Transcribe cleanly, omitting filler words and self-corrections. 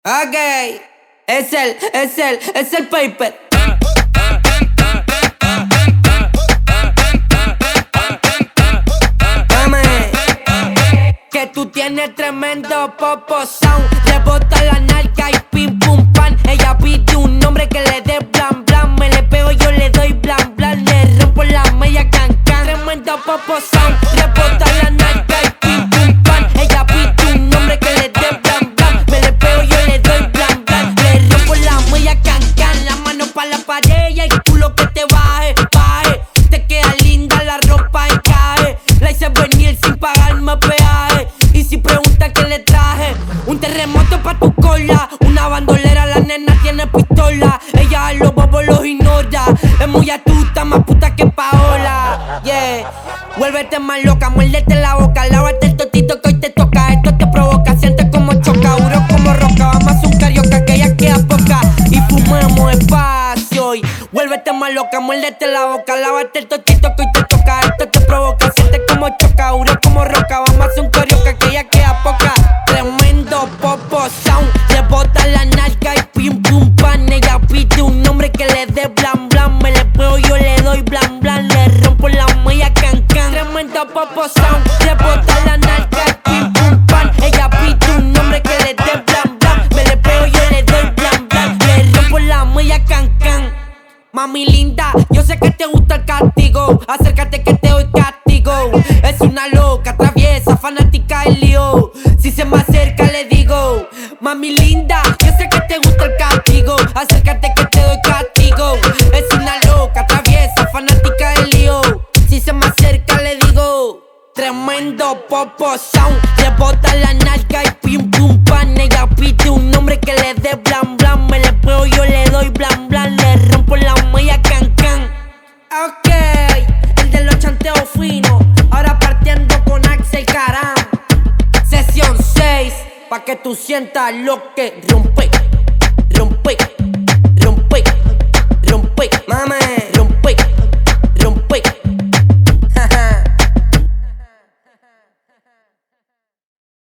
Ok, es el paper. Dame, que tú tienes tremendo popo sound. Le bota la narca y pim pum pan. Ella pide un nombre que le dé blan blan. Me le pego, yo le doy blan blan. Le rompo la media can can. Tremendo popo sound. Le bota la narca y pim pum pan. Ella pide un nombre que le dé blan blan. Me le pego, yo le doy blan blan. Le rompo la media can can. La mano pa' la pared y el culo que te baje, baje. Te queda linda la ropa y cae. La hice venir sin pagarme peaje. Y si preguntan qué le traje, un terremoto pa' tu cola. Una bandolera, la nena tiene pistola. Ella a los bobos los ignora. Es muy astuta, más puta que Paola. Yeah, vuélvete más loca, muérdete la boca. Lávate el totito que hoy te toca. Esto te provoca, sientes como choca. Duro como roca, vamos a hacer un karaoke que ya queda poca. Y fumemos espacio. Y vuélvete más loca, muérdete la boca. Lávate el totito que hoy te toca. Esto te provoca, sientes como choca. Duro como roca, vamos a hacer un karaoke que ya queda poca. Tremendo popo sound. Le bota la narca y pim pum pan. Ella pide un nombre que le dé blan blan. Me le pego, yo le doy blan blan. Le rompo la media can can. Tremendo popo sound. Le bota la narca y pim pum pan. Ella pide un nombre que le dé blan blan. Me le pego, yo le doy blan blan. Le rompo la media can can. Mami linda, yo sé que te gusta el castigo. Acércate que te doy castigo. Es una loca, traviesa, fanática del lío. Si se me acerca le digo, mami linda, yo sé que te gusta el castigo. Acércate que te doy castigo. Es una loca, traviesa, fanática del lío. Si se me acerca le digo, tremendo popo sound. Le bota la narca y pim pum pan. Ella pide un nombre que le dé blan blan. Me le pego, yo le doy blan blan. Le rompo la media can can. Ok, el de los chanteos finos. Ahora partiendo con Axel Caram. Sesión 6, pa' que tú sientas lo que rompe, rompe, rompe, rompe. Mame.